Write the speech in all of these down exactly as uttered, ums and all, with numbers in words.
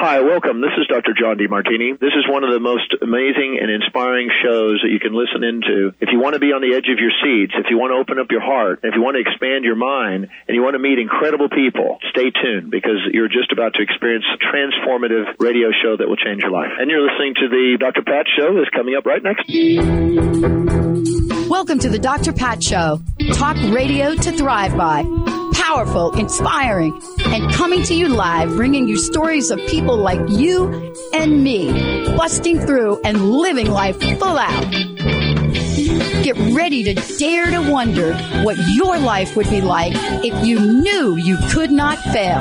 Hi, welcome. This is Doctor John DeMartini. This is one of the most amazing and inspiring shows that you can listen into. If you want to be on the edge of your seats, if you want to open up your heart, if you want to expand your mind, and you want to meet incredible people, stay tuned because you're just about to experience a transformative radio show that will change your life. And you're listening to the Doctor Pat Show that's coming up right next. Welcome to the Doctor Pat Show. Talk radio to thrive by. Powerful, inspiring, and coming to you live, bringing you stories of people like you and me, busting through and living life full out. Get ready to dare to wonder what your life would be like if you knew you could not fail.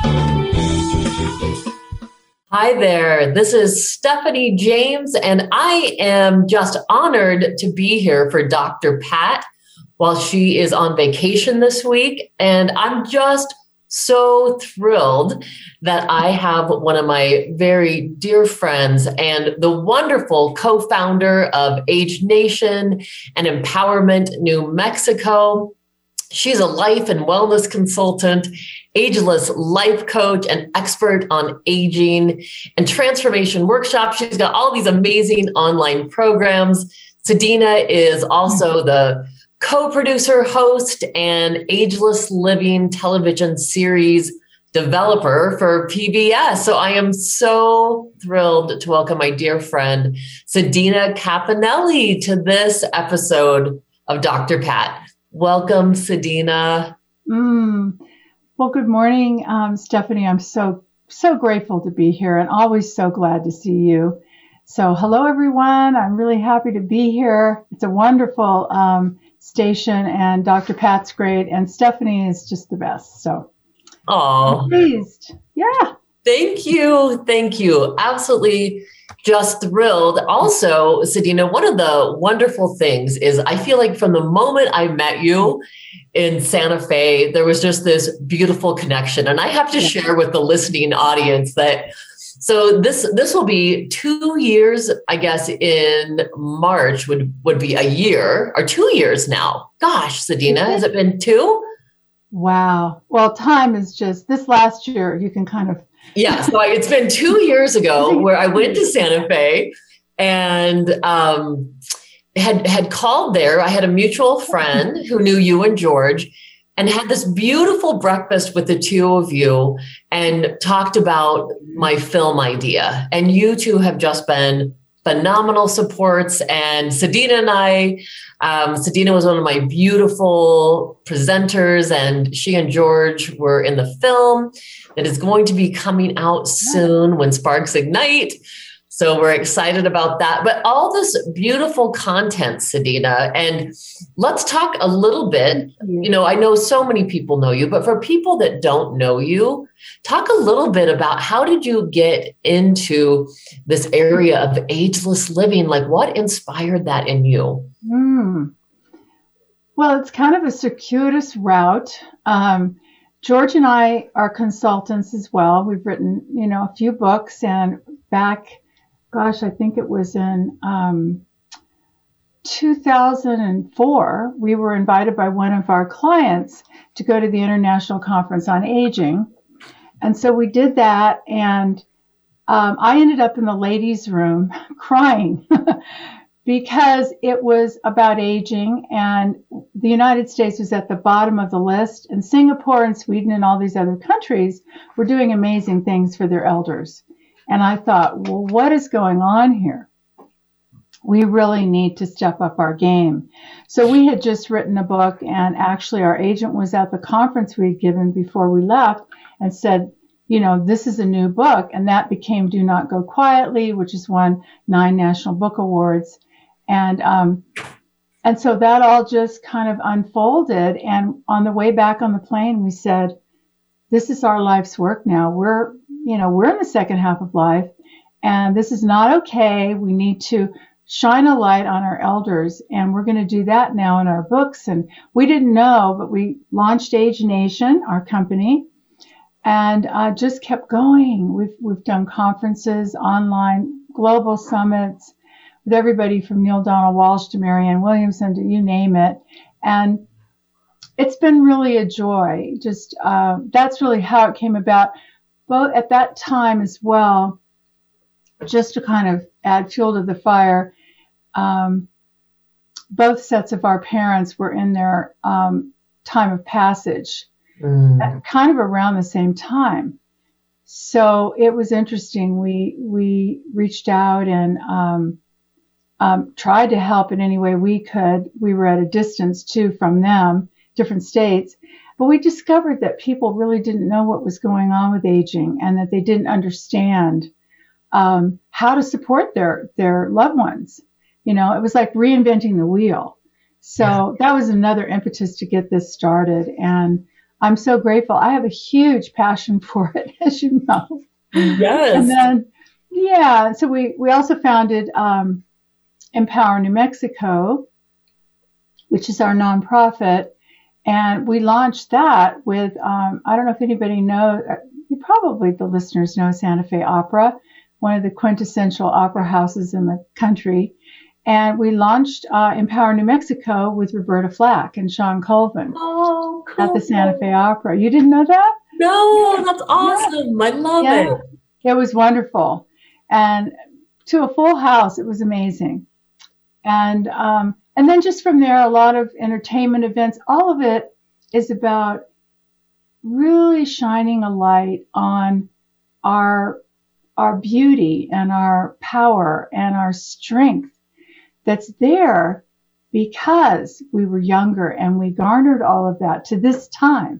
Hi there, this is Stephanie James, and I am just honored to be here for Doctor Pat while she is on vacation this week. And I'm just so thrilled that I have one of my very dear friends and the wonderful co-founder of Age Nation and Empowerment New Mexico. She's a life and wellness consultant, ageless life coach, and expert on aging and transformation workshops. She's got all these amazing online programs. Sadina is also the co-producer, host, and Ageless Living television series developer for P B S. So I am so thrilled to welcome my dear friend, Sadina Caponelli, to this episode of Doctor Pat. Welcome, Sadina. Mm. Well, good morning, um, Stephanie. I'm so, so grateful to be here and always so glad to see you. So hello, everyone. I'm really happy to be here. It's a wonderful um, station, and Doctor Pat's great, and Stephanie is just the best. So, oh, pleased, yeah. Thank you, thank you. Absolutely, just thrilled. Also, Sadina, one of the wonderful things is I feel like from the moment I met you in Santa Fe, there was just this beautiful connection, and I have to yeah. share with the listening audience that. So this this will be two years, I guess, in March would, would be a year or two years now. Gosh, Sadina, has it been two? Wow. Well, time is just, this last year, you can kind of. Yeah, so it's been two years ago where I went to Santa Fe and um, had, had called there. I had a mutual friend who knew you and George, and had this beautiful breakfast with the two of you and talked about my film idea. And you two have just been phenomenal supports. And Sadina and I, um, Sadina was one of my beautiful presenters, and she and George were in the film that is going to be coming out soon when Sparks Ignite. So we're excited about that. But all this beautiful content, Sadina, and let's talk a little bit. You know, I know so many people know you, but for people that don't know you, talk a little bit about how did you get into this area of ageless living? Like, what inspired that in you? Mm. Well, it's kind of a circuitous route. Um, George and I are consultants as well. We've written, you know, a few books, and back Gosh, I think it was in um, two thousand four, we were invited by one of our clients to go to the International Conference on Aging. And so we did that, and um, I ended up in the ladies' room crying because it was about aging, and the United States was at the bottom of the list, and Singapore and Sweden and all these other countries were doing amazing things for their elders. And I thought, well, what is going on here? We really need to step up our game. So we had just written a book, and actually our agent was at the conference we'd given before we left and said, you know, this is a new book. And that became Do Not Go Quietly, which has won nine National Book Awards. And, um, and so that all just kind of unfolded. And on the way back on the plane, we said, this is our life's work now. We're, you know, we're in the second half of life, and this is not okay. We need to shine a light on our elders, and we're going to do that now in our books. And we didn't know, but we launched Age Nation, our company, and uh, just kept going. We've we've done conferences, online, global summits with everybody from Neil Donald Walsh to Marianne Williamson to you name it, and it's been really a joy. Just uh, that's really how it came about. both at that time as well, just to kind of add fuel to the fire, um, both sets of our parents were in their um, time of passage, mm. at kind of around the same time. So it was interesting. We we reached out and um, um, tried to help in any way we could. We were at a distance too from them, different states, but we discovered that people really didn't know what was going on with aging, and that they didn't understand um, how to support their their loved ones. You know, it was like reinventing the wheel. So yeah. That was another impetus to get this started, and I'm so grateful. I have a huge passion for it, as you know. Yes. And then, yeah, so we, we also founded um, Empower New Mexico, which is our nonprofit. And we launched that with, um, I don't know if anybody knows, you probably, the listeners know Santa Fe Opera, one of the quintessential opera houses in the country. And we launched uh, Empower New Mexico with Roberta Flack and Sean Colvin oh, cool. at the Santa Fe Opera. You didn't know that? No, yeah. That's awesome. Yeah. I love yeah. it. It was wonderful. And to a full house, it was amazing. And um, and then just from there, a lot of entertainment events. All of it is about really shining a light on our our beauty and our power and our strength that's there because we were younger and we garnered all of that to this time.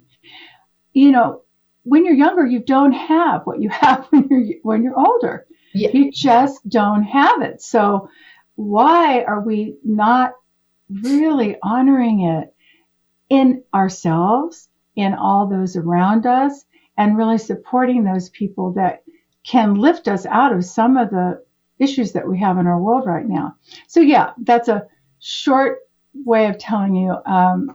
You know, when you're younger, you don't have what you have when you're when you're older. Yeah. You just don't have it. So why are we not really honoring it in ourselves, in all those around us, and really supporting those people that can lift us out of some of the issues that we have in our world right now? So yeah, that's a short way of telling you um,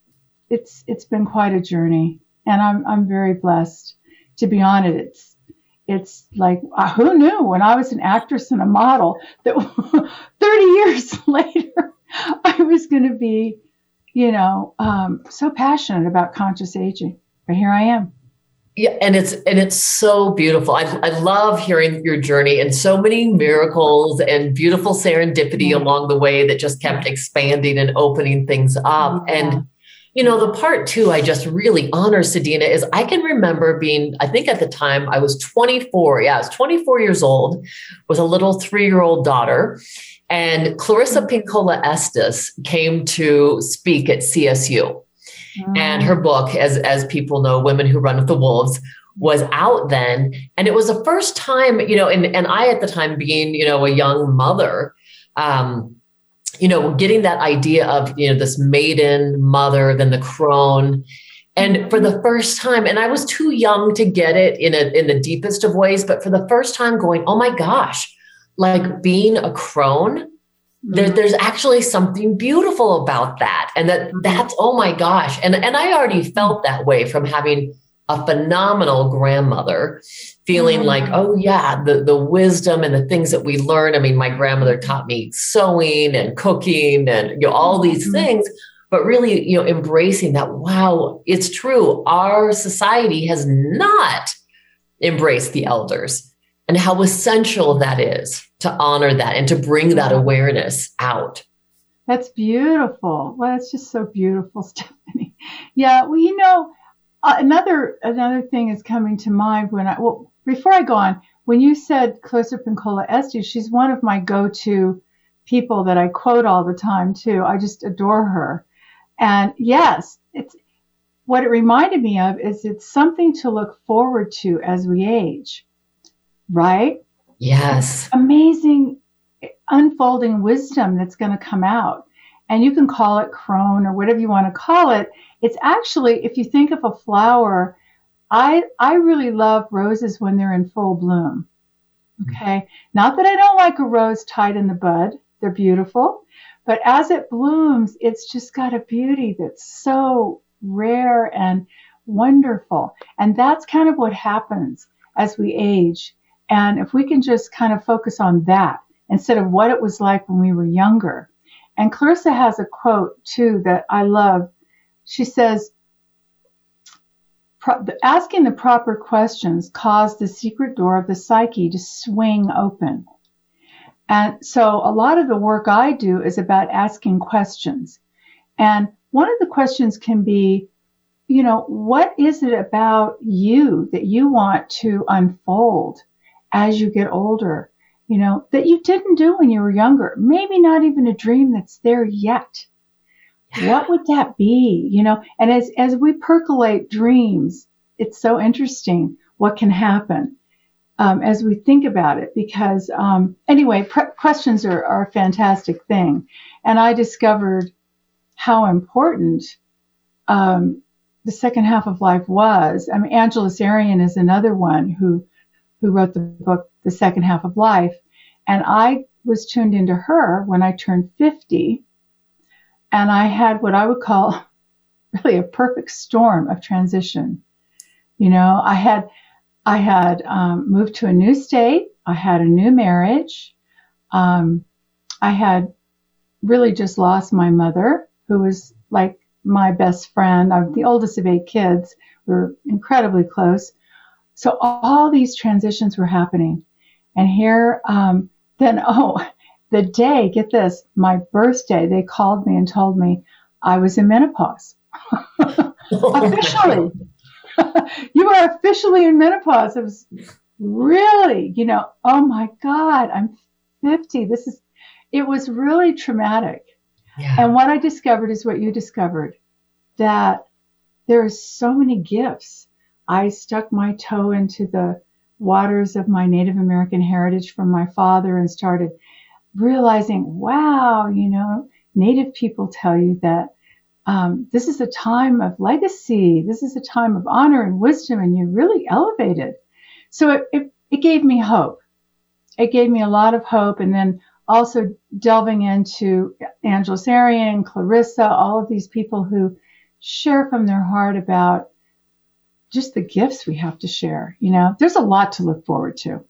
it's it's been quite a journey, and I'm I'm very blessed to be on it. It's it's like uh, who knew when I was an actress and a model that thirty years later I was going to be, you know, um, so passionate about conscious aging. But here I am. Yeah, and it's and it's so beautiful. I I love hearing your journey and so many miracles and beautiful serendipity yeah. along the way that just kept expanding and opening things up. Yeah. And you know, the part too I just really honor, Sadina, is I can remember being, I think at the time I was twenty-four. Yeah, I was twenty-four years old, with a little three-year-old daughter. And Clarissa Pinkola Estes came to speak at C S U. And her book, as as people know, Women Who Run with the Wolves, was out then. And it was the first time, you know, and, and I at the time being, you know, a young mother, um, you know, getting that idea of, you know, this maiden mother, then the crone. And for the first time, and I was too young to get it in a, in the deepest of ways, but for the first time going, oh my gosh, like being a crone, There, there's actually something beautiful about that. And that that's, oh my gosh. And, and I already felt that way from having a phenomenal grandmother, feeling mm-hmm. like, oh yeah, the, the wisdom and the things that we learn. I mean, my grandmother taught me sewing and cooking and, you know, all these mm-hmm. things, but really, you know, embracing that, wow, it's true. Our society has not embraced the elders. And how essential that is to honor that and to bring that awareness out. That's beautiful. Well, that's just so beautiful, Stephanie. Yeah, well, you know, uh, another another thing is coming to mind when I, well, before I go on, when you said Clarissa Pinkola Estes, she's one of my go-to people that I quote all the time too. I just adore her. And yes, it's what it reminded me of is it's something to look forward to as we age. Right? Yes. Amazing unfolding wisdom that's going to come out. And you can call it crone or whatever you want to call it. It's actually, if you think of a flower, I I really love roses when they're in full bloom. Okay? Not that I don't like a rose tied in the bud. They're beautiful. But as it blooms, it's just got a beauty that's so rare and wonderful. And that's kind of what happens as we age. And if we can just kind of focus on that instead of what it was like when we were younger. And Clarissa has a quote too that I love. She says, pro- the, asking the proper questions caused the secret door of the psyche to swing open. And so a lot of the work I do is about asking questions. And one of the questions can be, you know, what is it about you that you want to unfold as you get older, you know, that you didn't do when you were younger? Maybe not even a dream that's there yet. What would that be? You know, and as, as we percolate dreams, it's so interesting what can happen um, as we think about it. Because um, anyway, pre- questions are, are a fantastic thing. And I discovered how important um, the second half of life was. I mean, Angela Sarian is another one who who wrote the book, The Second Half of Life. And I was tuned into her when I turned fifty. And I had what I would call really a perfect storm of transition. You know, I had I had um, moved to a new state. I had a new marriage. Um, I had really just lost my mother, who was like my best friend. I'm the oldest of eight kids. We were incredibly close. So all these transitions were happening. And here, um, then, oh, the day, get this, my birthday, they called me and told me I was in menopause. Officially. You are officially in menopause. It was really, you know, oh my God, I'm fifty. This is, it was really traumatic. Yeah. And what I discovered is what you discovered, that there are so many gifts. I stuck my toe into the waters of my Native American heritage from my father and started realizing, wow, you know, Native people tell you that um, this is a time of legacy. This is a time of honor and wisdom, and you're really elevated. So it, it, it gave me hope. It gave me a lot of hope. And then also delving into Angela Sarian, Clarissa, all of these people who share from their heart about just the gifts we have to share. You know, there's a lot to look forward to.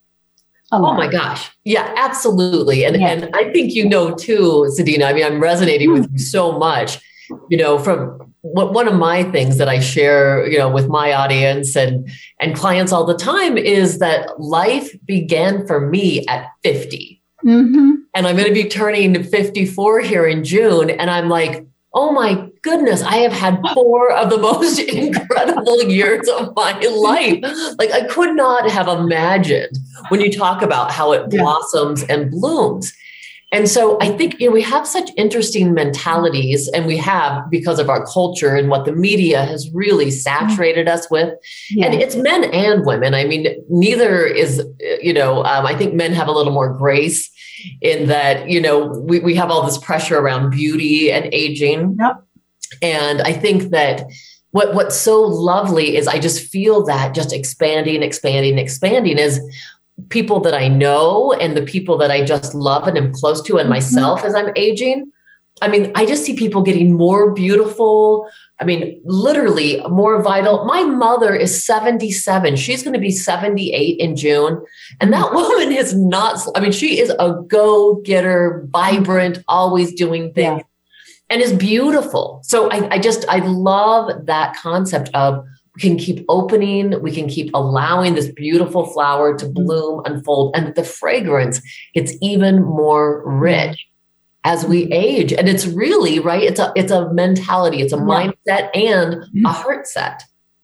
Oh my gosh. Yeah, absolutely. And, yeah. and I think, you know, too, Sadina, I mean, I'm resonating mm. with you so much, you know, from what, one of my things that I share, you know, with my audience and, and clients all the time is that life began for me at fifty. Mm-hmm. And I'm going to be turning fifty-four here in June. And I'm like, oh my goodness, I have had four of the most incredible years of my life. Like I could not have imagined when you talk about how it blossoms and blooms. And so I think, you know, we have such interesting mentalities, and we have because of our culture and what the media has really saturated us with. Yeah. And it's men and women. I mean, neither is, you know, um, I think men have a little more grace in that, you know, we, we have all this pressure around beauty and aging. Yep. And I think that what what's so lovely is I just feel that just expanding, expanding, expanding is people that I know and the people that I just love and am close to and myself mm-hmm. as I'm aging. I mean, I just see people getting more beautiful. I mean, literally more vital. My mother is seventy-seven. She's going to be seventy-eight in June. And that woman is not, I mean, she is a go-getter, vibrant, always doing things yeah. and is beautiful. So I, I just, I love that concept of we can keep opening, we can keep allowing this beautiful flower to bloom, unfold, and the fragrance gets even more rich as we age. And it's really, right, it's a it's a mentality, it's a mindset and a heart set.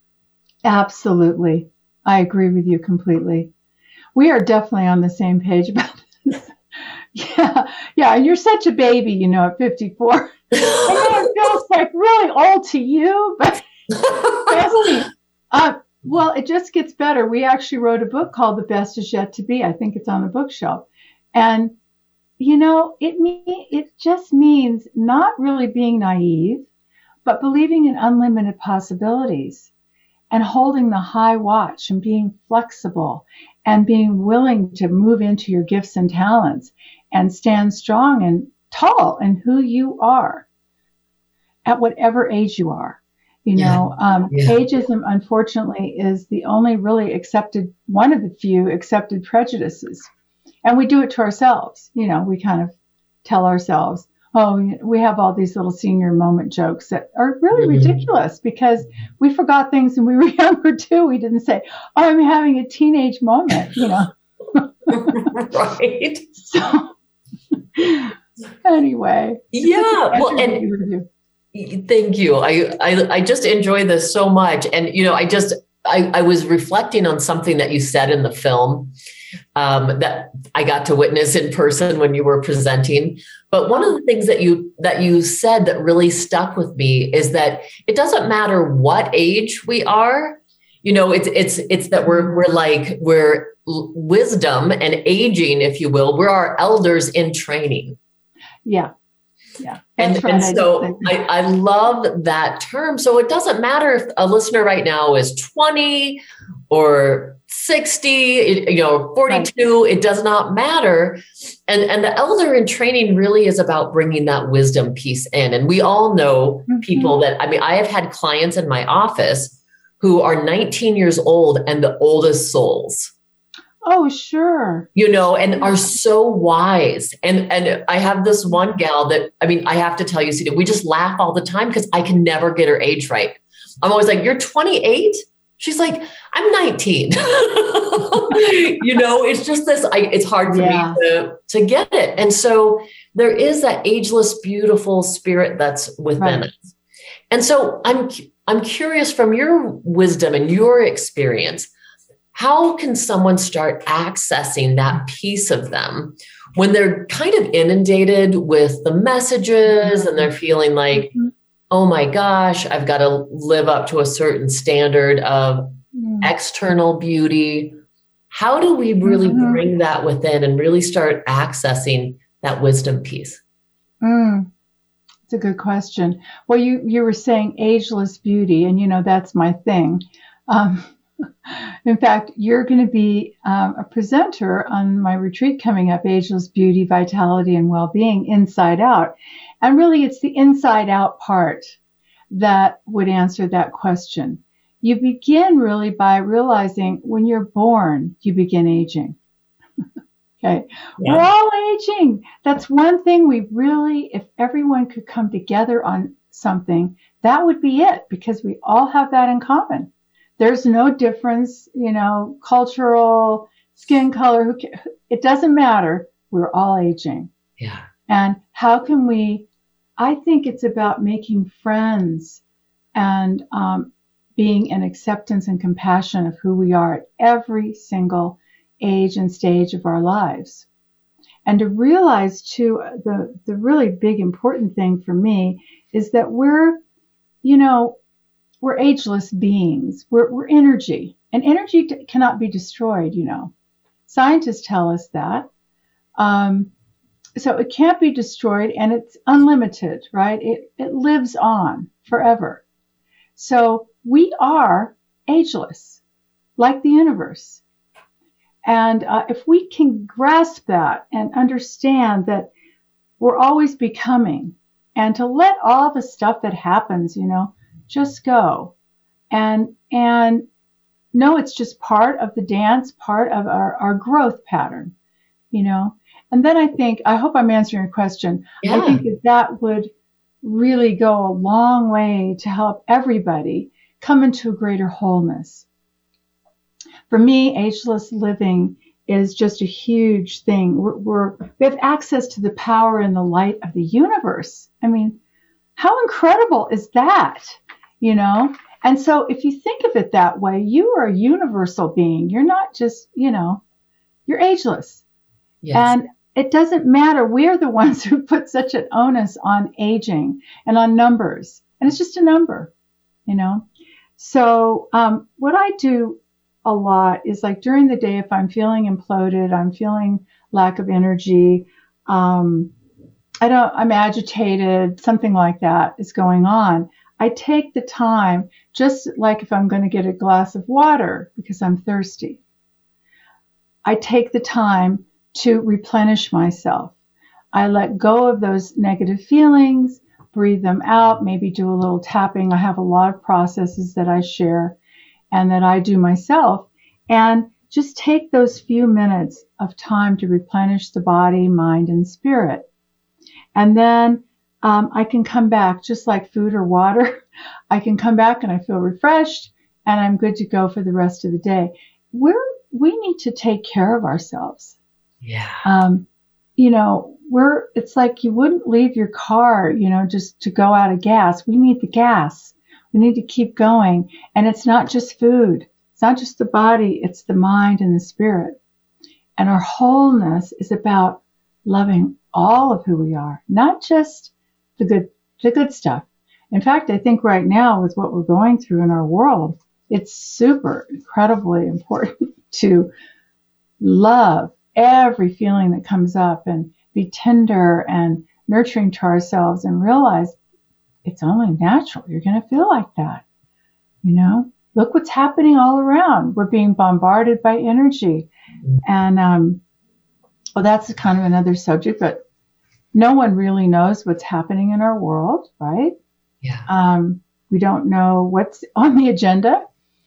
Absolutely. I agree with you completely. We are definitely on the same page about this. Yeah, yeah, you're such a baby, you know, at fifty-four. I know it feels like really old to you, but uh, well, it just gets better. We actually wrote a book called The Best Is Yet to Be. I think it's on the bookshelf. And, you know, it me- it just means not really being naive, but believing in unlimited possibilities and holding the high watch and being flexible and being willing to move into your gifts and talents and stand strong and tall in who you are at whatever age you are. You know, yeah. Um, yeah. ageism, unfortunately, is the only really accepted, one of the few accepted prejudices. And we do it to ourselves. You know, we kind of tell ourselves, oh, we have all these little senior moment jokes that are really mm-hmm. ridiculous because we forgot things when we were younger too. We didn't say, oh, I'm having a teenage moment, you know. Right. So anyway. Yeah. Well, and thank you. I, I, I just enjoy this so much. And, you know, I just, I, I was reflecting on something that you said in the film um, that I got to witness in person when you were presenting. But one of the things that you that you said that really stuck with me is that it doesn't matter what age we are. You know, it's it's it's that we're we're like we're wisdom and aging, if you will. We're our elders in training. Yeah. Yeah. And, and so I, I love that term. So it doesn't matter if a listener right now is twenty or sixty, you know, forty-two, right. It does not matter. And, and the elder in training really is about bringing that wisdom piece in. And we all know mm-hmm. people that, I mean, I have had clients in my office who are nineteen years old and the oldest souls. Oh, sure. You know, and are so wise. And and I have this one gal that, I mean, I have to tell you, Sita, we just laugh all the time because I can never get her age right. I'm always like, you're twenty-eight? She's like, I'm nineteen. You know, it's just this, I, it's hard for yeah. me to, to get it. And so there is that ageless, beautiful spirit that's within right. us. And so I'm I'm curious from your wisdom and your experience, how can someone start accessing that piece of them when they're kind of inundated with the messages and they're feeling like, mm-hmm. oh my gosh, I've got to live up to a certain standard of mm. external beauty. How do we really mm-hmm. bring that within and really start accessing that wisdom piece? Mm. It's a good question. Well, you, you were saying ageless beauty, and you know, that's my thing. Um, in fact, you're going to be um, a presenter on my retreat coming up, Ageless Beauty, Vitality, and Well-Being, Inside Out. And really, it's the inside out part that would answer that question. You begin really by realizing when you're born, you begin aging. Okay. Yeah. We're all aging. That's one thing we really, if everyone could come together on something, that would be it, because we all have that in common. There's no difference, you know, cultural, skin color, who ca- it doesn't matter. We're all aging. Yeah. And how can we, I think it's about making friends and um, being in acceptance and compassion of who we are at every single age and stage of our lives. And to realize too, the, the really big important thing for me is that we're, you know, we're ageless beings. We're, we're energy, and energy t- cannot be destroyed, you know. Scientists tell us that. Um, so it can't be destroyed, and it's unlimited, right? It, it lives on forever. So we are ageless, like the universe. And uh, if we can grasp that and understand that we're always becoming, and to let all the stuff that happens, you know, just go and and know it's just part of the dance, part of our, our growth pattern, you know. And then I think, I hope I'm answering your question. Yeah. I think that that would really go a long way to help everybody come into a greater wholeness. For me, ageless living is just a huge thing. We're, we're, we have access to the power and the light of the universe. I mean, how incredible is that? You know? And so if you think of it that way, you are a universal being. You're not just, you know, you're ageless. Yes. And it doesn't matter. We're the ones who put such an onus on aging and on numbers. And it's just a number, you know? So um, what I do a lot is, like, during the day, if I'm feeling imploded, I'm feeling lack of energy, um, I don't, I'm agitated, something like that is going on. I take the time, just like if I'm going to get a glass of water because I'm thirsty, I take the time to replenish myself. I let go of those negative feelings, breathe them out, maybe do a little tapping. I have a lot of processes that I share and that I do myself, and just take those few minutes of time to replenish the body, mind, and spirit. And then um, I can come back just like food or water. I can come back and I feel refreshed and I'm good to go for the rest of the day. We're, we need to take care of ourselves. Yeah. Um, you know, we're, it's like you wouldn't leave your car, you know, just to go out of gas. We need the gas. We need to keep going. And it's not just food. It's not just the body. It's the mind and the spirit. And our wholeness is about loving all of who we are, not just the good, the good stuff. In fact, I think right now with what we're going through in our world, it's super incredibly important to love every feeling that comes up and be tender and nurturing to ourselves and realize it's only natural. You're going to feel like that. You know, look what's happening all around. We're being bombarded by energy. And, um, well, that's kind of another subject, but no one really knows what's happening in our world, right? Yeah. Um, we don't know what's on the agenda.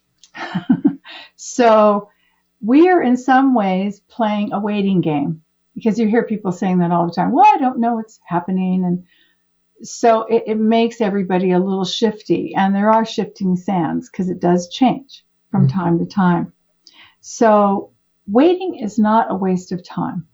So we are in some ways playing a waiting game, because you hear people saying that all the time. Well, I don't know what's happening. And so it, it makes everybody a little shifty, and there are shifting sands because it does change from mm-hmm. time to time. So waiting is not a waste of time.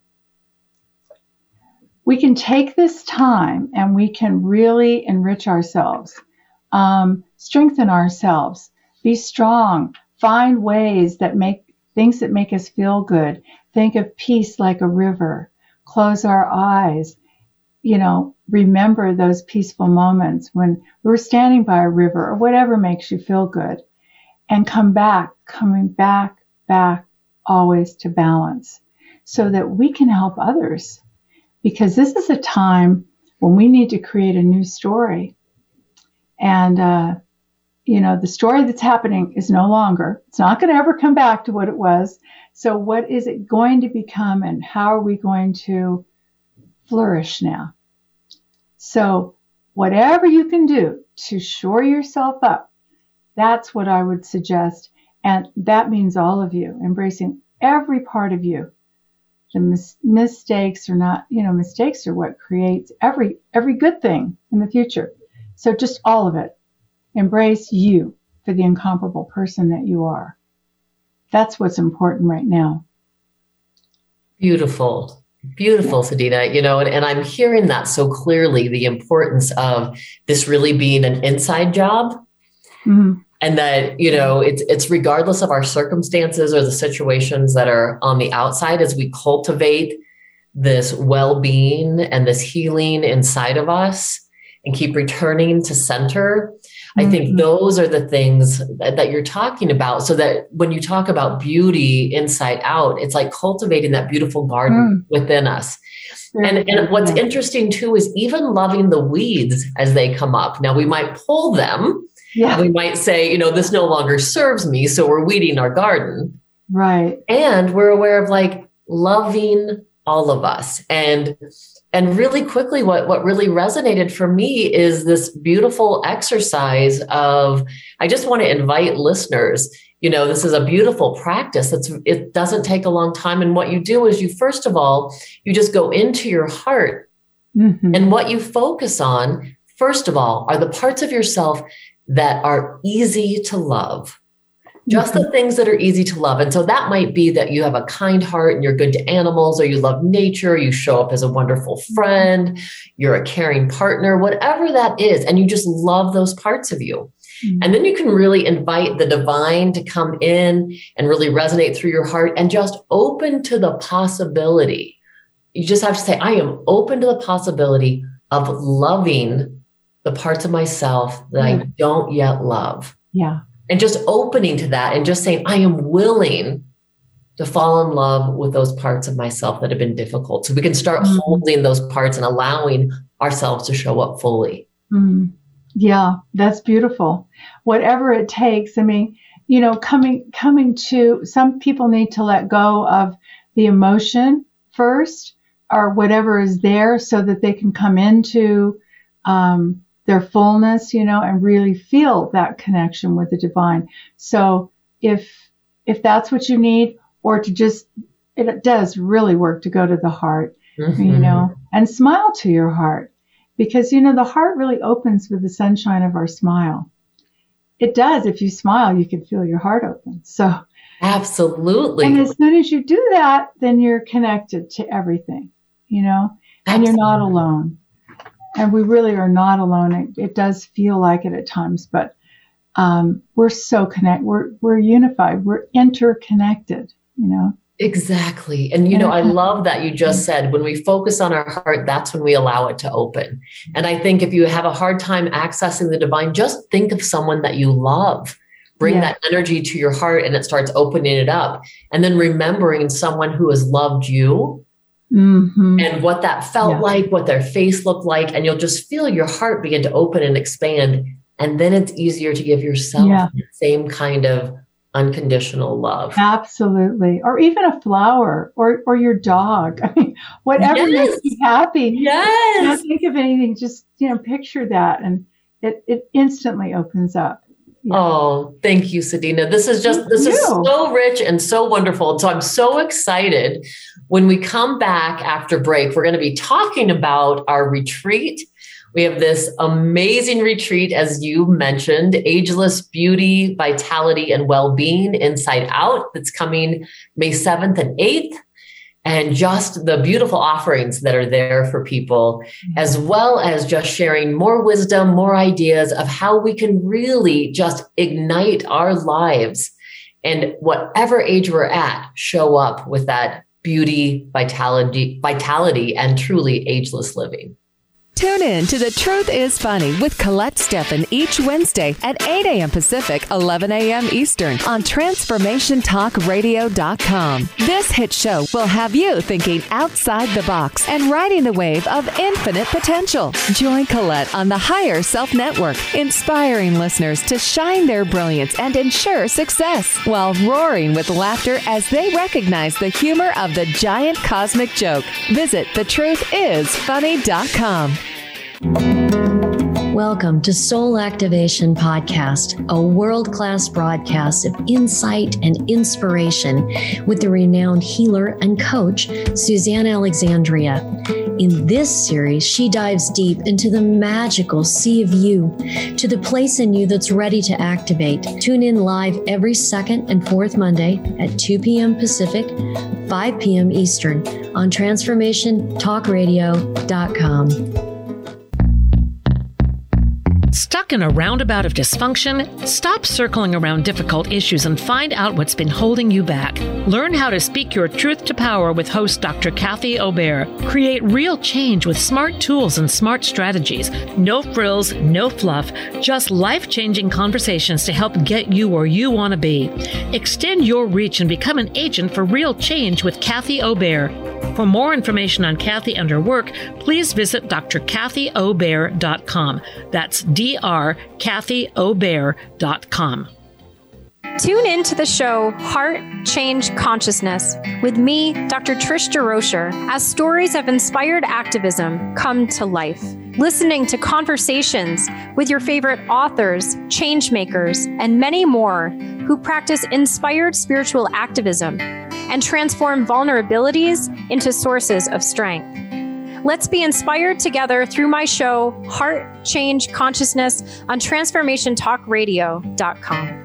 We can take this time and we can really enrich ourselves, um, strengthen ourselves, be strong, find ways that make things that make us feel good. Think of peace like a river. Close our eyes. You know, remember those peaceful moments when we're standing by a river or whatever makes you feel good, and come back, coming back, back, always to balance, so that we can help others. Because this is a time when we need to create a new story. And, uh, you know, the story that's happening is no longer, it's not going to ever come back to what it was. So what is it going to become, and how are we going to flourish now? So whatever you can do to shore yourself up, that's what I would suggest. And that means all of you, embracing every part of you. The mis- mistakes are not, you know, mistakes are what creates every, every good thing in the future. So just all of it. Embrace you for the incomparable person that you are. That's what's important right now. Beautiful. Beautiful, Sadina. You know, and, and I'm hearing that so clearly, the importance of this really being an inside job. Mm-hmm. And that, you know, it's it's regardless of our circumstances or the situations that are on the outside, as we cultivate this well-being and this healing inside of us and keep returning to center. Mm-hmm. I think those are the things that, that you're talking about. So that when you talk about beauty inside out, it's like cultivating that beautiful garden mm. within us. And, and what's interesting too is even loving the weeds as they come up. Now we might pull them. Yeah. We might say, you know, this no longer serves me, so we're weeding our garden. Right. And we're aware of like loving all of us. And and really quickly, what, what really resonated for me is this beautiful exercise of, I just want to invite listeners, you know, this is a beautiful practice. That's, it doesn't take a long time. And what you do is you, first of all, you just go into your heart. Mm-hmm. And what you focus on, first of all, are the parts of yourself that are easy to love, just mm-hmm. the things that are easy to love. And so that might be that you have a kind heart and you're good to animals, or you love nature, you show up as a wonderful friend, you're a caring partner, whatever that is. And you just love those parts of you. Mm-hmm. And then you can really invite the divine to come in and really resonate through your heart and just open to the possibility. You just have to say, I am open to the possibility of loving the parts of myself that yeah. I don't yet love. Yeah. And just opening to that and just saying, I am willing to fall in love with those parts of myself that have been difficult. So we can start mm. holding those parts and allowing ourselves to show up fully. Mm. Yeah, that's beautiful. Whatever it takes. I mean, you know, coming, coming to, some people need to let go of the emotion first, or whatever is there, so that they can come into, um, their fullness, you know, and really feel that connection with the divine. So if, if that's what you need, or to just, it does really work to go to the heart, mm-hmm. you know, and smile to your heart. because, you know, the heart really opens with the sunshine of our smile. It does. If you smile, you can feel your heart open. So absolutely. And as soon as you do that, then you're connected to everything, you know, and absolutely. You're not alone. And we really are not alone. It, it does feel like it at times, but um, we're so connected. We're, we're unified. We're interconnected, you know. Exactly. And, you know, I love that you just said, when we focus on our heart, that's when we allow it to open. And I think if you have a hard time accessing the divine, just think of someone that you love. Bring yeah. that energy to your heart and it starts opening it up. And then remembering someone who has loved you mm-hmm. and what that felt yeah. like, what their face looked like. And you'll just feel your heart begin to open and expand. And then it's easier to give yourself yeah. the same kind of unconditional love. Absolutely. Or even a flower or or your dog. I mean, whatever yes. makes you happy. Yes. Don't think of anything. Just, you know, picture that and it, it instantly opens up. Yeah. Oh, thank you, Sadina. This is just, this is so rich and so wonderful. And so I'm so excited. When we come back after break, we're going to be talking about our retreat. We have this amazing retreat, as you mentioned, Ageless Beauty, Vitality, and Well-Being Inside Out, that's coming May seventh and eighth. And just the beautiful offerings that are there for people, as well as just sharing more wisdom, more ideas of how we can really just ignite our lives and whatever age we're at, show up with that beauty, vitality, vitality, and truly ageless living. Tune in to The Truth is Funny with Colette Steffen each Wednesday at eight a.m. Pacific, eleven a.m. Eastern on transformation talk radio dot com. This hit show will have you thinking outside the box and riding the wave of infinite potential. Join Colette on the Higher Self Network, inspiring listeners to shine their brilliance and ensure success while roaring with laughter as they recognize the humor of the giant cosmic joke. Visit the truth is funny dot com. Welcome to Soul Activation Podcast, a world-class broadcast of insight and inspiration with the renowned healer and coach, Suzanne Alexandria. In this series, she dives deep into the magical sea of you, to the place in you that's ready to activate. Tune in live every second and fourth Monday at two p.m. Pacific, five p.m. Eastern on transformation talk radio dot com. Stuck in a roundabout of dysfunction? Stop circling around difficult issues and find out what's been holding you back. Learn how to speak your truth to power with host Doctor Kathy Obear. Create real change with smart tools and smart strategies. No frills, no fluff, just life-changing conversations to help get you where you want to be. Extend your reach and become an agent for real change with Kathy Obear. For more information on Kathy and her work, please visit d r kathy obear dot com. That's D R Kathy Obear dot com. Tune in to the show Heart Change Consciousness with me, Doctor Trish DeRocher, as stories of inspired activism come to life. Listening to conversations with your favorite authors, change makers, and many more who practice inspired spiritual activism and transform vulnerabilities into sources of strength. Let's be inspired together through my show, Heart Change Consciousness, on transformation talk radio dot com.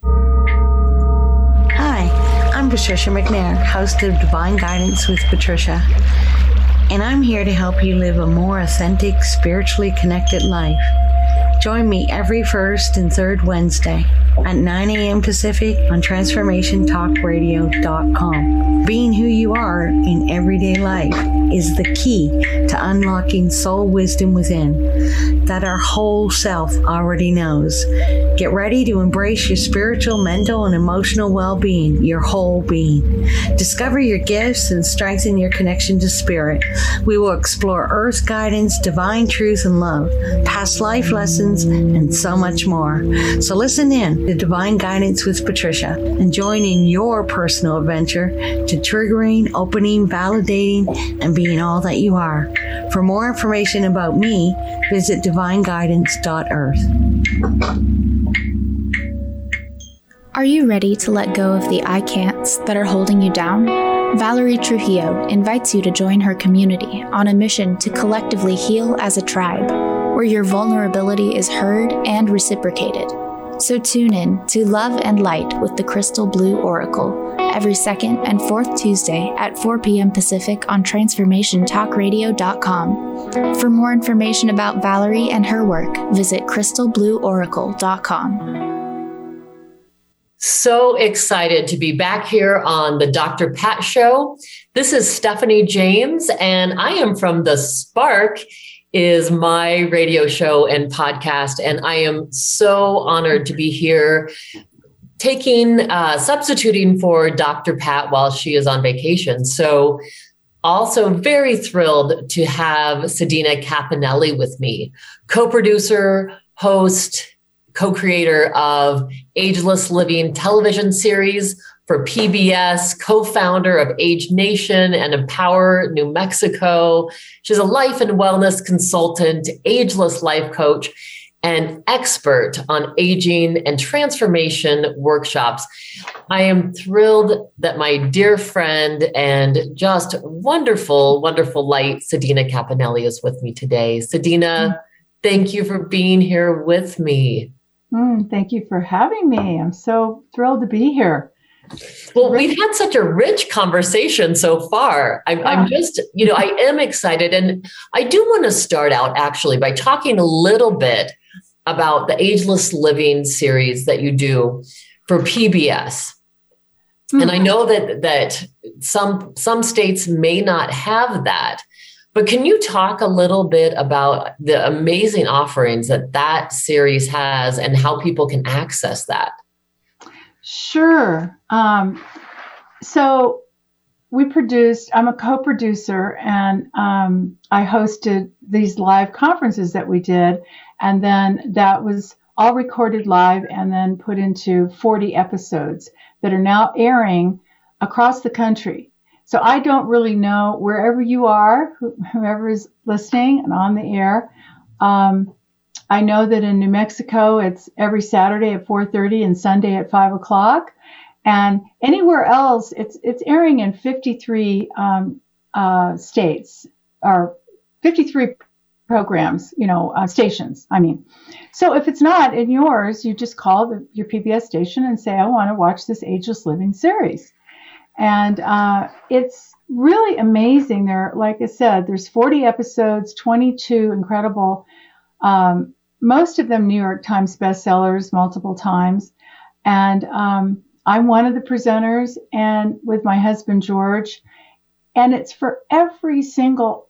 Hi, I'm Patricia McNair, host of Divine Guidance with Patricia, and I'm here to help you live a more authentic, spiritually connected life. Join me every first and third Wednesday at nine a.m. Pacific on transformation talk radio dot com. Being who you are in everyday life is the key to unlocking soul wisdom within that our whole self already knows. Get ready to embrace your spiritual, mental, and emotional well-being, your whole being. Discover your gifts and strengthen your connection to spirit. We will explore earth guidance, divine truth and love, past life lessons, and so much more. So listen in to Divine Guidance with Patricia and join in your personal adventure to triggering, opening, validating, and being all that you are. For more information about me, visit divine guidance dot earth. Are you ready to let go of the I can'ts that are holding you down? Valerie Trujillo invites you to join her community on a mission to collectively heal as a tribe, where your vulnerability is heard and reciprocated. So tune in to Love and Light with the Crystal Blue Oracle every second and fourth Tuesday at four p.m. Pacific on transformation talk radio dot com. For more information about Valerie and her work, visit crystal blue oracle dot com. So excited to be back here on the Doctor Pat Show. This is Stephanie James, and I am from The Spark, is my radio show and podcast. And I am so honored to be here taking, uh, substituting for Doctor Pat while she is on vacation. So also very thrilled to have Sedina Capinelli with me, co-producer, host, co-creator of Ageless Living television series for P B S, co-founder of Age Nation and Empower New Mexico. She's a life and wellness consultant, ageless life coach, and expert on aging and transformation workshops. I am thrilled that my dear friend and just wonderful, wonderful light, Sedina Capinelli, is with me today. Sedina, thank you for being here with me. Mm, thank you for having me. I'm so thrilled to be here. Well, we've had such a rich conversation so far. I'm, I'm just, you know, I am excited. And I do want to start out actually by talking a little bit about the Ageless Living series that you do for P B S. Mm-hmm. And I know that that some some states may not have that. But can you talk a little bit about the amazing offerings that that series has and how people can access that? Sure. Um, so we produced, I'm a co-producer, and um, I hosted these live conferences that we did. And then that was all recorded live and then put into forty episodes that are now airing across the country. So I don't really know, wherever you are, whoever is listening and on the air. Um, I know that in New Mexico, it's every Saturday at four thirty and Sunday at five o'clock. And anywhere else, it's it's airing in fifty-three um, uh, states, or fifty-three programs, you know, uh, stations, I mean. So if it's not in yours, you just call the, your P B S station and say, I want to watch this Ageless Living series. And uh, it's really amazing. There, like I said, there's forty episodes, twenty-two incredible, um, most of them New York Times bestsellers multiple times. And um, I'm one of the presenters, and with my husband, George. And it's for every single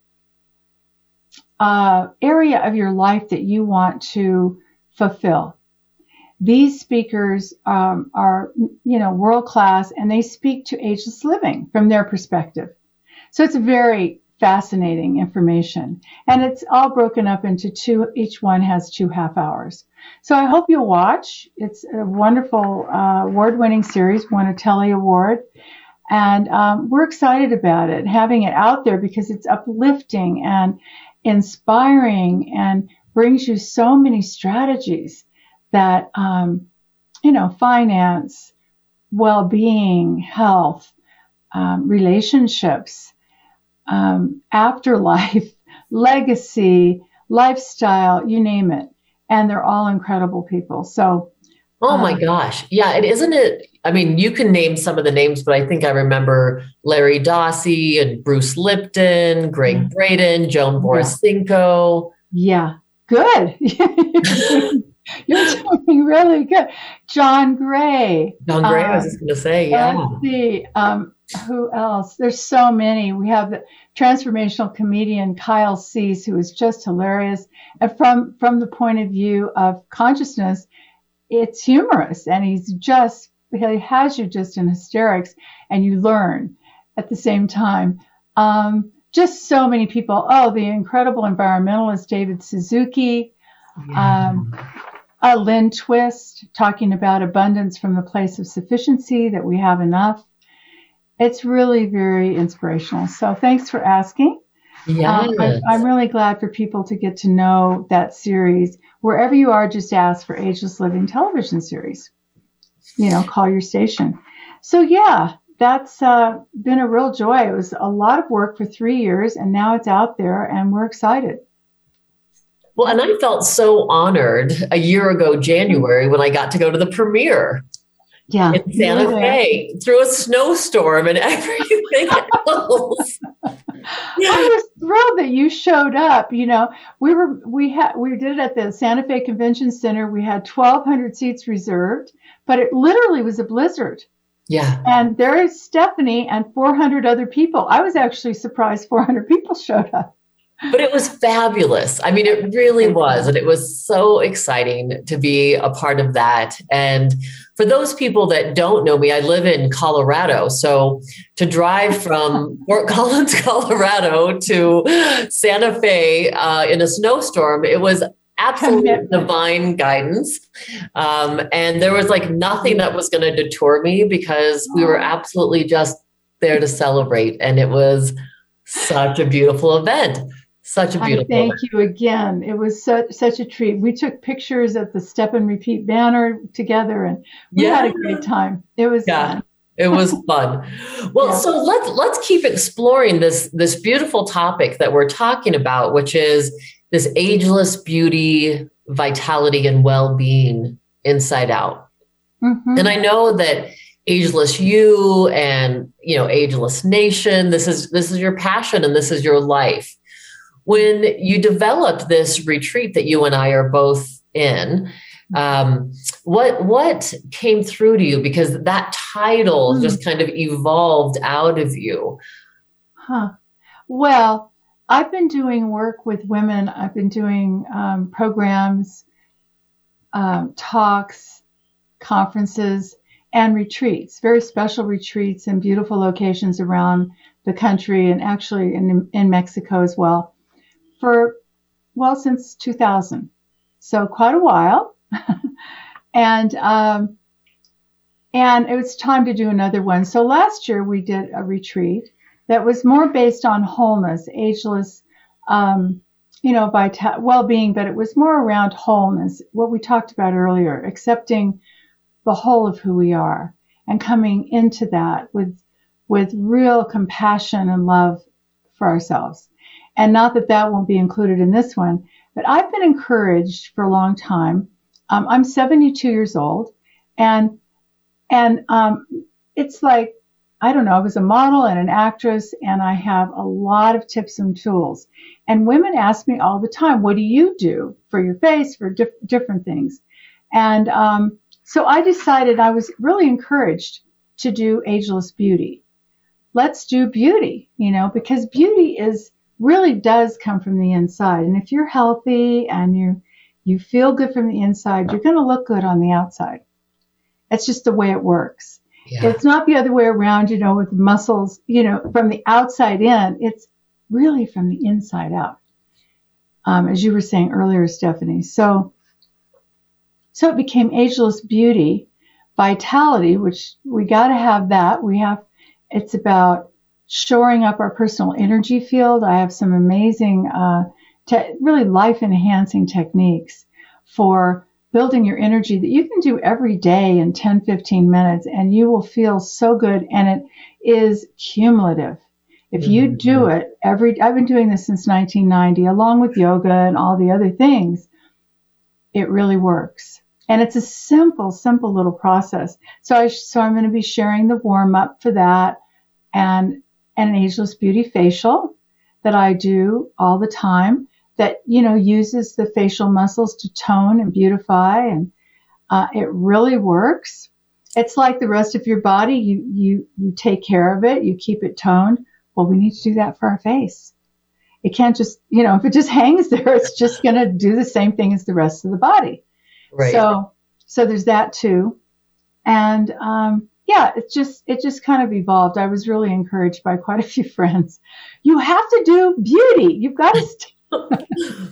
uh, area of your life that you want to fulfill. These speakers um, are, you know, world class, and they speak to ageless living from their perspective. So it's very fascinating information, and it's all broken up into two. Each one has two half hours. So I hope you'll watch. It's a wonderful uh, award-winning series, won a Telly Award, and um, we're excited about it, having it out there because it's uplifting and inspiring and brings you so many strategies that, um, you know, finance, well-being, health, um, relationships, um, afterlife, legacy, lifestyle, you name it. And they're all incredible people. So, oh my um, gosh. Yeah. It isn't it. I mean, you can name some of the names, but I think I remember Larry Dossey and Bruce Lipton, Greg yeah. Braden, Joan Borysenko. Yeah. Good. You're doing really good. John Gray. John Gray, um, I was just going to say, yeah. Let's see. Um, who else? There's so many. We have the transformational comedian Kyle Cease, who is just hilarious. And from, from the point of view of consciousness, it's humorous. And he's just, he has you just in hysterics, and you learn at the same time. Um, just so many people. Oh, the incredible environmentalist David Suzuki. Yeah. Um, uh, Lynn Twist, talking about abundance from the place of sufficiency, that we have enough. It's really very inspirational. So thanks for asking. Yes. Um, I'm, I'm really glad for people to get to know that series. Wherever you are, just ask for Ageless Living television series. You know, call your station. So yeah, that's uh, been a real joy. It was a lot of work for three years, and now it's out there, and we're excited. Well, and I felt so honored a year ago, January, when I got to go to the premiere. Yeah, in Santa Fe through a snowstorm and everything else. I was thrilled that you showed up. You know, we were we had we did it at the Santa Fe Convention Center. We had twelve hundred seats reserved, but it literally was a blizzard. Yeah. And there is Stephanie and four hundred other people. I was actually surprised four hundred people showed up. But it was fabulous. I mean, it really was. And it was so exciting to be a part of that. And for those people that don't know me, I live in Colorado. So to drive from Fort Collins, Colorado to Santa Fe uh, in a snowstorm, it was absolute divine guidance. Um, and there was like nothing that was going to deter me because we were absolutely just there to celebrate. And it was such a beautiful event. Such a beautiful. I thank you again. It was such such a treat. We took pictures at the Step and Repeat banner together, and we yeah. had a great time. It was yeah, fun. It was fun. Well, yeah. so let's let's keep exploring this this beautiful topic that we're talking about, which is this ageless beauty, vitality, and well-being inside out. Mm-hmm. And I know that Ageless You and you know Ageless Nation. This is this is your passion, and this is your life. When you developed this retreat that you and I are both in, um, what what came through to you? Because that title mm. just kind of evolved out of you. Huh. Well, I've been doing work with women. I've been doing um, programs, um, talks, conferences, and retreats, very special retreats in beautiful locations around the country and actually in, in Mexico as well. For, well, since two thousand. So quite a while. and um, and it was time to do another one. So last year we did a retreat that was more based on wholeness, ageless, um, you know, vita- well-being, but it was more around wholeness, what we talked about earlier, accepting the whole of who we are and coming into that with with real compassion and love for ourselves. And not that that won't be included in this one, but I've been encouraged for a long time. Um, I'm seventy-two years old, and and um, it's like, I don't know, I was a model and an actress, and I have a lot of tips and tools. And women ask me all the time, what do you do for your face, for diff- different things? And um, so I decided, I was really encouraged to do Ageless Beauty. Let's do beauty, you know, because beauty is really does come from the inside. And if you're healthy and you you feel good from the inside, you're going to look good on the outside. It's just the way it works. Yeah. It's not the other way around, you know, with muscles, you know, from the outside in. It's really from the inside out, um, as you were saying earlier, Stephanie. So, so it became Ageless Beauty, Vitality, which we got to have that. We have, it's about shoring up our personal energy field. I have some amazing, uh, te- really life-enhancing techniques for building your energy that you can do every day in ten, fifteen minutes, and you will feel so good. And it is cumulative. If you mm-hmm. do it every, I've been doing this since nineteen ninety, along with yoga and all the other things, it really works. And it's a simple, simple little process. So I, so I'm going to be sharing the warm up for that, and and an Ageless Beauty facial that I do all the time that, you know, uses the facial muscles to tone and beautify. And uh, it really works. It's like the rest of your body. You, you, you take care of it. You keep it toned. Well, we need to do that for our face. It can't just, you know, if it just hangs there, it's just going to do the same thing as the rest of the body. Right. So, so there's that too. And, um, yeah, it just it just kind of evolved. I was really encouraged by quite a few friends. You have to do beauty. You've got to, st-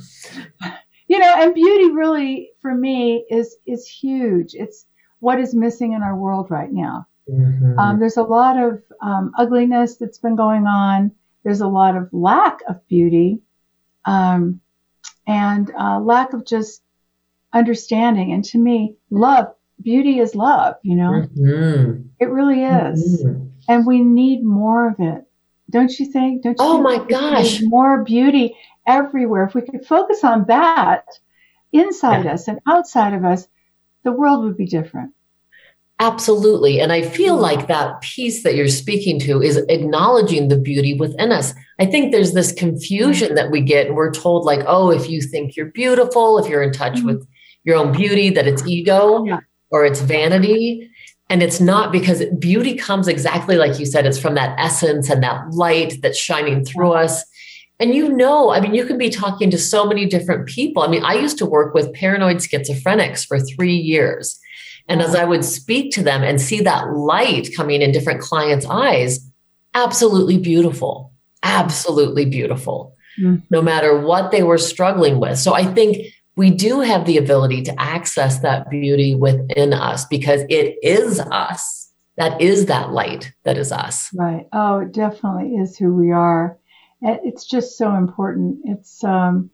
you know, and beauty really for me is is huge. It's what is missing in our world right now. Mm-hmm. Um, there's a lot of um, ugliness that's been going on. There's a lot of lack of beauty, um, and uh, lack of just understanding. And to me, love. Beauty is love, you know, mm-hmm. It really is. Mm-hmm. And we need more of it. Don't you think? Don't you oh think my we gosh. need more beauty everywhere? If we could focus on that inside Yeah. us and outside of us, the world would be different. Absolutely. And I feel like that piece that you're speaking to is acknowledging the beauty within us. I think there's this confusion that we get, and we're told like, oh, if you think you're beautiful, if you're in touch Mm-hmm. with your own beauty, that it's ego Yeah. or it's vanity. And it's not, because beauty comes exactly like you said, it's from that essence and that light that's shining through us. And you know, I mean, you can be talking to so many different people. I mean, I used to work with paranoid schizophrenics for three years. And as I would speak to them and see that light coming in different clients' eyes, absolutely beautiful, absolutely beautiful, Mm-hmm. no matter what they were struggling with. So I think we do have the ability to access that beauty within us because it is us. That is that light that is us. Right. Oh, it definitely is who we are. And it's just so important. It's, um,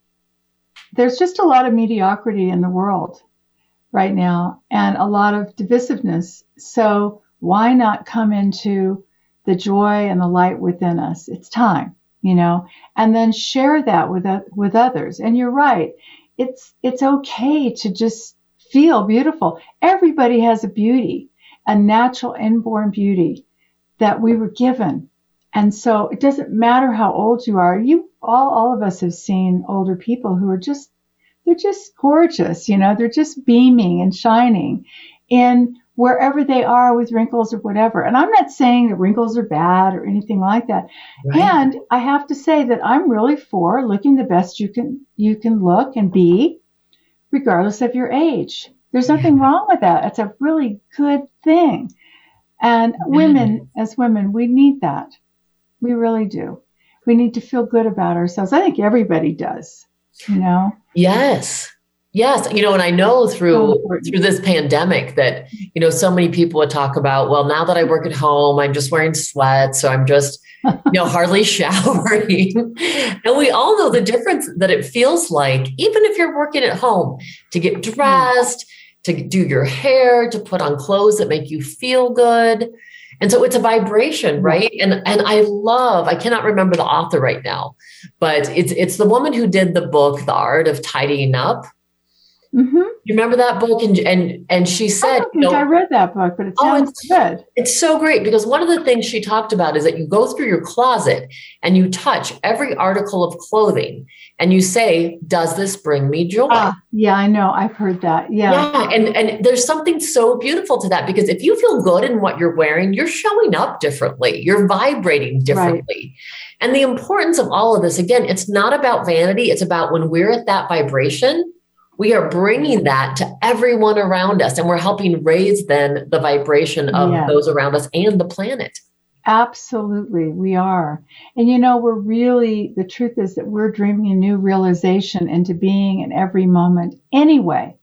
there's just a lot of mediocrity in the world right now and a lot of divisiveness. So why not come into the joy and the light within us? It's time, you know, and then share that with, with others. And you're right. It's, it's okay to just feel beautiful. Everybody has a beauty, a natural inborn beauty that we were given. And so it doesn't matter how old you are. You all, all of us have seen older people who are just, they're just gorgeous, you know, they're just beaming and shining in wherever they are with wrinkles or whatever. And I'm not saying that wrinkles are bad or anything like that. Right. And I have to say that I'm really for looking the best you can, you can look and be, regardless of your age. There's nothing Yeah. wrong with that. It's a really good thing. And women, as women, we need that. We really do. We need to feel good about ourselves. I think everybody does, you know? Yes. Yes. You know, and I know So through important. through this pandemic that, you know, so many people would talk about, well, now that I work at home, I'm just wearing sweats, so I'm just, you know, hardly showering. And we all know the difference that it feels like, even if you're working at home, to get dressed, to do your hair, to put on clothes that make you feel good. And so it's a vibration, right? And and I love, I cannot remember the author right now, but it's it's the woman who did the book, The Art of Tidying Up. Mm-hmm. You remember that book? And and and she I said, don't you think know, I read that book, but it Oh, sounds good. it's so great because one of the things she talked about is that you go through your closet and you touch every article of clothing and you say, does this bring me joy? Ah, yeah, I know. I've heard that. Yeah. Yeah. And, and there's something so beautiful to that because if you feel good in what you're wearing, you're showing up differently. You're vibrating differently. Right. And the importance of all of this, again, it's not about vanity. It's about when we're at that vibration, we are bringing that to everyone around us and we're helping raise then the vibration of Yeah. those around us and the planet. Absolutely, we are. And you know, we're really, the truth is that we're dreaming a new realization into being in every moment anyway.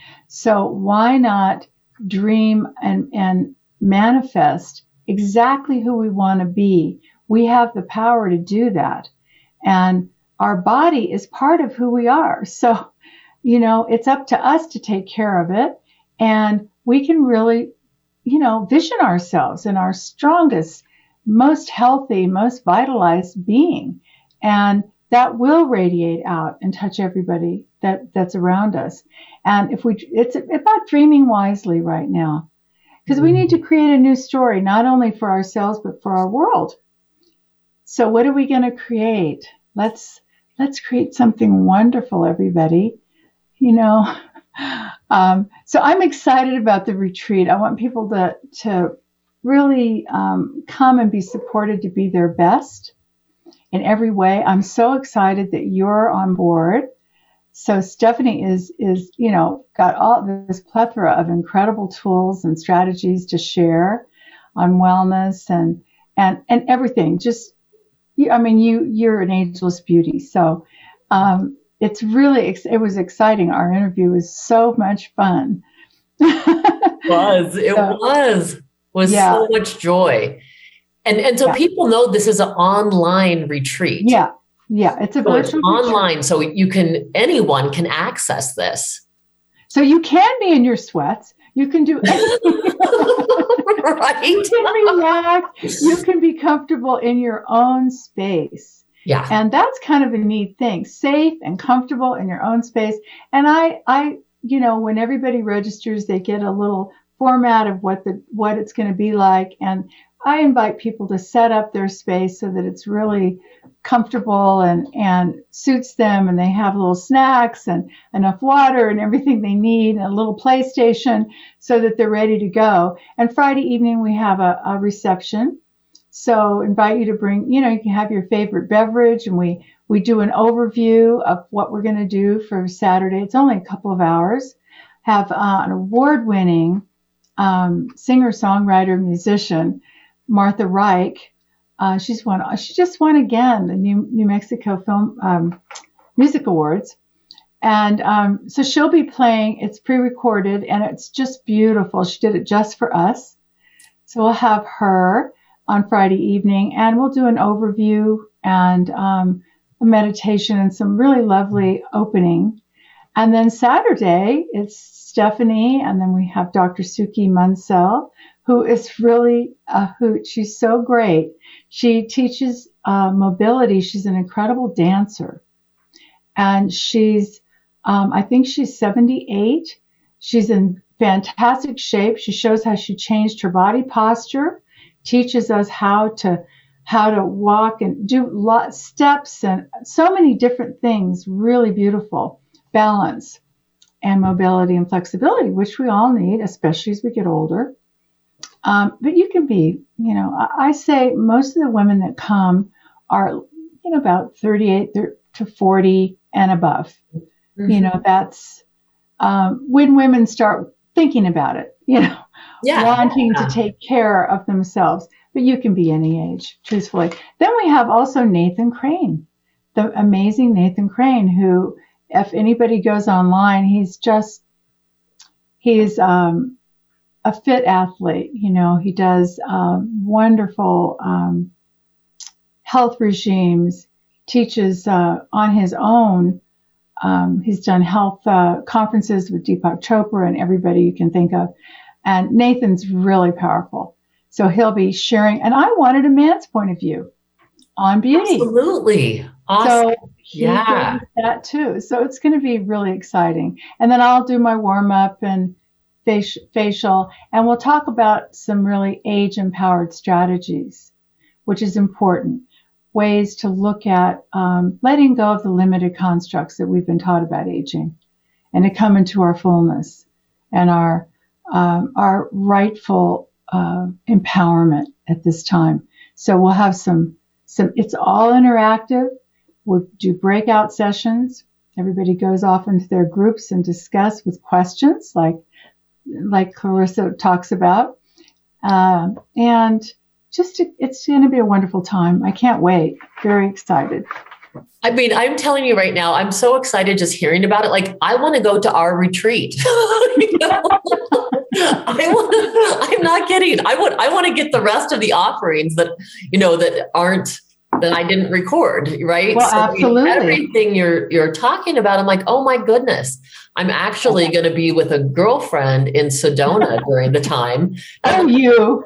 So why not dream and, and manifest exactly who we want to be? We have the power to do that. And our body is part of who we are. So, you know, it's up to us to take care of it. And we can really, you know, vision ourselves in our strongest, most healthy, most vitalized being. And that will radiate out and touch everybody that, that's around us. And if we, it's about dreaming wisely right now, because we need to create a new story, not only for ourselves, but for our world. So what are we going to create? Let's, let's create something wonderful, everybody. You know, um, so I'm excited about the retreat. I want people to, to really um, come and be supported to be their best in every way. I'm so excited that you're on board. So Stephanie is, is, you know, got all this plethora of incredible tools and strategies to share on wellness and, and, and everything. Just, I mean, you, you're an ageless beauty. So, um, it's really, it was exciting. Our interview was so much fun. It was, it so, was, was yeah. so much joy. And, and so yeah. people know this is an online retreat. Yeah. Yeah. It's a so virtual it's online. So you can, anyone can access this. So you can be in your sweats. You can do anything. Right. You can relax. You can be comfortable in your own space. Yeah. And that's kind of a neat thing. Safe and comfortable in your own space. And I, I, you know, when everybody registers, they get a little format of what the, what it's going to be like. And I invite people to set up their space so that it's really comfortable and, and suits them. And they have little snacks and enough water and everything they need, and a little PlayStation so that they're ready to go. And Friday evening, we have a, a reception. So invite you to bring, you know, you can have your favorite beverage, and we, we do an overview of what we're going to do for Saturday. It's only a couple of hours. Have uh, an award-winning um, singer, songwriter, musician, Martha Reich. Uh, she's won. She just won again the New New Mexico Film um, Music Awards, and um, so she'll be playing. It's pre-recorded, and it's just beautiful. She did it just for us. So we'll have her on Friday evening, and we'll do an overview and um, a meditation and some really lovely opening. And then Saturday, it's Stephanie, and then we have Doctor Suki Munsell, who is really a hoot. She's so great. She teaches uh, mobility. She's an incredible dancer. And she's, um, I think she's seventy-eight. She's in fantastic shape. She shows how she changed her body posture, teaches us how to how to walk and do lot steps and so many different things. Really beautiful. Balance and mobility and flexibility, which we all need, especially as we get older. Um, but you can be, you know, I, I say most of the women that come are, you know, about thirty-eight to forty and above. Mm-hmm. You know, that's um, when women start thinking about it, you know, yeah. wanting yeah. to take care of themselves. But you can be any age, truthfully. Then we have also Nathan Crane, the amazing Nathan Crane, who, if anybody goes online, he's just, he's um, a fit athlete. You know, he does um, wonderful um, health regimes, teaches uh, on his own. Um, he's done health uh, conferences with Deepak Chopra and everybody you can think of. And Nathan's really powerful. So he'll be sharing. And I wanted a man's point of view on beauty. Absolutely. Awesome. So he yeah. brings that too. So it's going to be really exciting. And then I'll do my warm up and facial, and we'll talk about some really age empowered strategies, which is important. Ways to look at um, letting go of the limited constructs that we've been taught about aging, and to come into our fullness and our um, our rightful uh, empowerment at this time. So we'll have some some. It's all interactive. We'll do breakout sessions. Everybody goes off into their groups and discuss with questions, like like Clarissa talks about, um, and. Just to, it's going to be a wonderful time. I can't wait. Very excited. I mean, I'm telling you right now, I'm so excited just hearing about it. Like, I want to go to our retreat. You know? I want, I'm not kidding. I want, I want to get the rest of the offerings that, you know, that aren't, that I didn't record. Right. Well, so, absolutely. I mean, everything you're, you're talking about, I'm like, oh my goodness, I'm actually going to be with a girlfriend in Sedona during the time. Oh, you.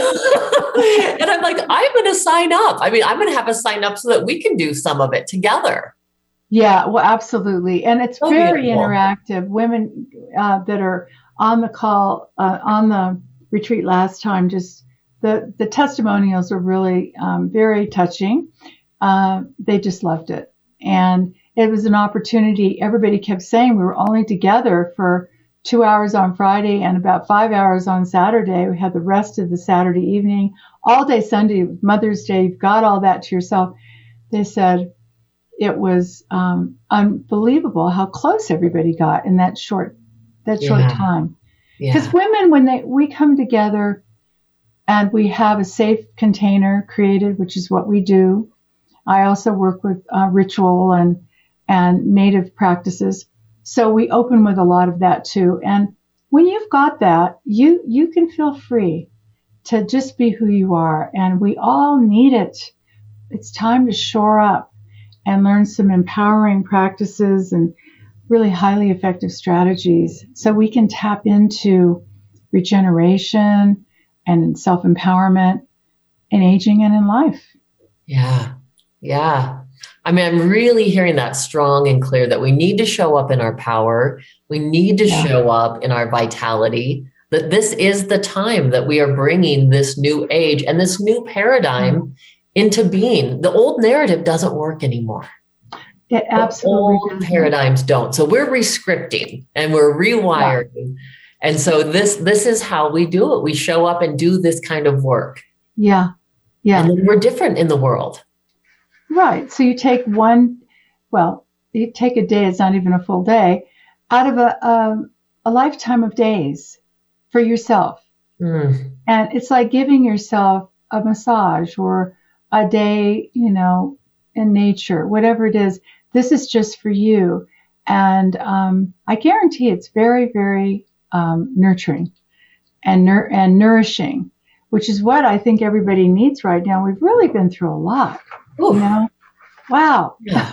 And I'm like, I'm going to sign up. I mean, I'm going to have a sign up so that we can do some of it together. Yeah, well, absolutely. And it's So very beautiful. interactive. Women uh, that are on the call, uh, on the retreat last time, just the, the testimonials are really um, very touching. Uh, they just loved it. And it was an opportunity. Everybody kept saying we were only together for two hours on Friday and about five hours on Saturday. We had the rest of the Saturday evening, all day Sunday, Mother's Day. You've got all that to yourself. They said it was um, unbelievable how close everybody got in that short, that Yeah. short time. Because Yeah. women, when they we come together and we have a safe container created, which is what we do. I also work with uh, ritual and and native practices. So we open with a lot of that too. And when you've got that, you, you can feel free to just be who you are. And we all need it. It's time to shore up and learn some empowering practices and really highly effective strategies so we can tap into regeneration and in self-empowerment in aging and in life. Yeah. Yeah. I mean, I'm really hearing that strong and clear that we need to show up in our power. We need to yeah. show up in our vitality, that this is the time that we are bringing this new age and this new paradigm mm-hmm. into being. The old narrative doesn't work anymore. It absolutely the old paradigms don't. So we're rescripting and we're rewiring. Yeah. And so this, this is how we do it. We show up and do this kind of work. Yeah. Yeah. And then we're different in the world. Right. So you take one, well, you take a day, it's not even a full day, out of a, a, a lifetime of days for yourself. Mm. And it's like giving yourself a massage or a day, you know, in nature, whatever it is. This is just for you. And um, I guarantee it's very, very um, nurturing and, nur- and nourishing, which is what I think everybody needs right now. We've really been through a lot. Oof. You know, wow. Yeah.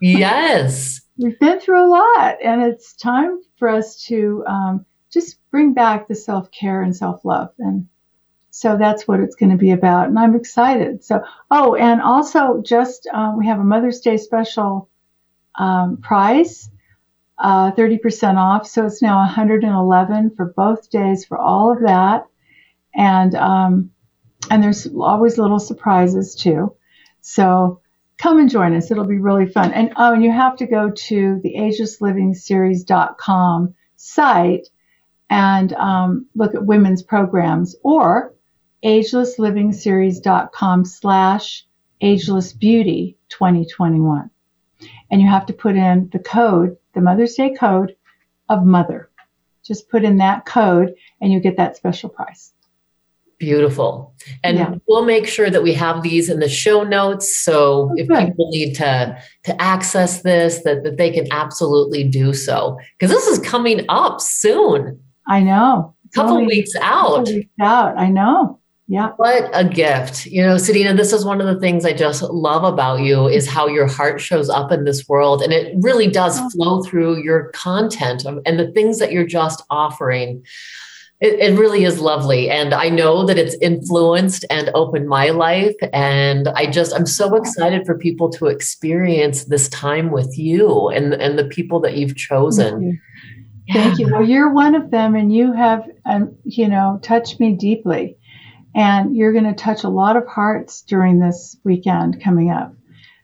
Yes. We've been through a lot, and it's time for us to um, just bring back the self-care and self-love. And so that's what it's going to be about. And I'm excited. So, oh, and also just, uh, we have a Mother's Day special um, prize, uh, thirty percent off. So it's now one hundred eleven for both days for all of that. And, um, and there's always little surprises too. So come and join us. It'll be really fun. And oh, and you have to go to the ageless living series dot com site and um, look at women's programs, or ageless living series dot com slash ageless beauty twenty twenty-one. And you have to put in the code, the Mother's Day code of mother. Just put in that code and you get that special price. Beautiful. And yeah. we'll make sure that we have these in the show notes. So oh, if good. people need to, to access this, that, that they can absolutely do so. Because this is coming up soon. I know. A couple Only weeks out. Couple weeks out. I know. Yeah. What a gift. You know, Sadina, this is one of the things I just love about you is how your heart shows up in this world. And it really does oh. flow through your content and the things that you're just offering. It, it really is lovely. And I know that it's influenced and opened my life. And I just, I'm so excited for people to experience this time with you and, and the people that you've chosen. Thank you. Yeah. Thank you. Well, you're one of them, and you have, um, you know, touched me deeply. And you're going to touch a lot of hearts during this weekend coming up.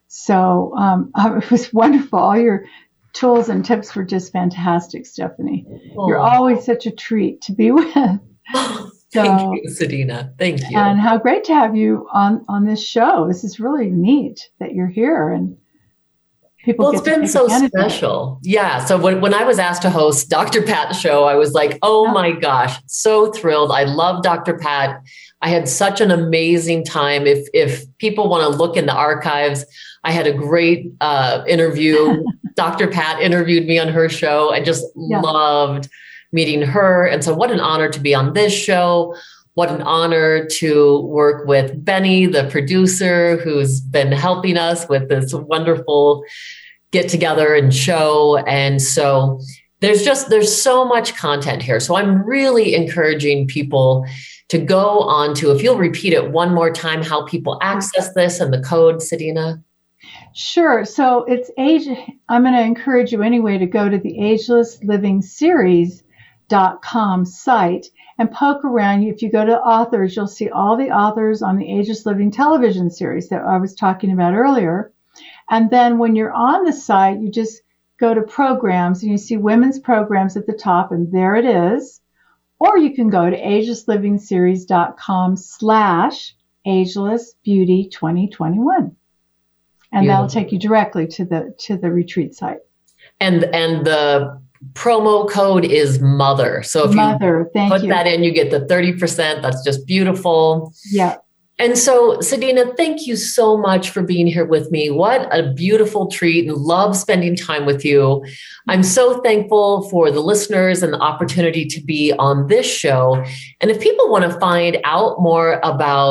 So um, it was wonderful. All your tools and tips were just fantastic, Stephanie. Oh. You're always such a treat to be with. Oh, so, thank you, Sadina. Thank you. And how great to have you on, on this show. This is really neat that you're here and people well, it's been so special. Yeah. So when, when I was asked to host Doctor Pat's show, I was like, oh yeah. my gosh, so thrilled. I love Doctor Pat. I had such an amazing time. If if people want to look in the archives, I had a great uh, interview. Doctor Pat interviewed me on her show. I just yeah. loved meeting her. And so what an honor to be on this show. What an honor to work with Benny, the producer, who's been helping us with this wonderful get together and show. And so there's just, there's so much content here. So I'm really encouraging people to go on to, if you'll repeat it one more time, how people access this and the code, Sadina. Sure. So it's age. I'm going to encourage you anyway to go to the ageless living series dot com site and poke around. If you go to authors, you'll see all the authors on the Ageless Living television series that I was talking about earlier. And then when you're on the site, you just go to programs and you see women's programs at the top, and there it is. Or you can go to ageless living series dot com slash ageless beauty twenty twenty-one. And Beautiful. That'll take you directly to the to the retreat site. And and the promo code is mother. So if mother, you thank put you. that in, you get the thirty percent. That's just beautiful. Yeah. And so, Sadina, thank you so much for being here with me. What a beautiful treat, and love spending time with you. I'm so thankful for the listeners and the opportunity to be on this show. And if people want to find out more about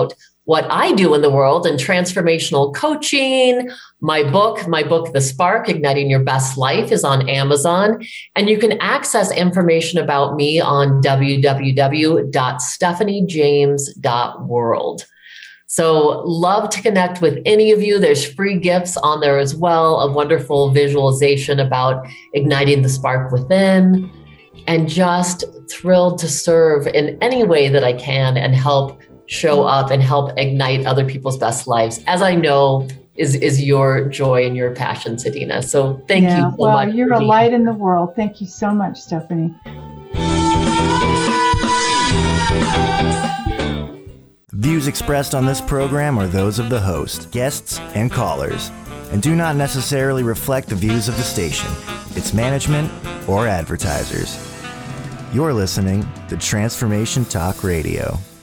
what I do in the world and transformational coaching. My book, my book, The Spark, Igniting Your Best Life, is on Amazon. And you can access information about me on w w w dot stephanie james dot world. So love to connect with any of you. There's free gifts on there as well, a wonderful visualization about igniting the spark within, and just thrilled to serve in any way that I can and help show up and help ignite other people's best lives, as I know is, is your joy and your passion, Sadina. So thank yeah, you so well, much. You're a light in the world. Thank you so much, Stephanie. Views expressed on this program are those of the host, guests, and callers, and do not necessarily reflect the views of the station, its management, or advertisers. You're listening to Transformation Talk Radio.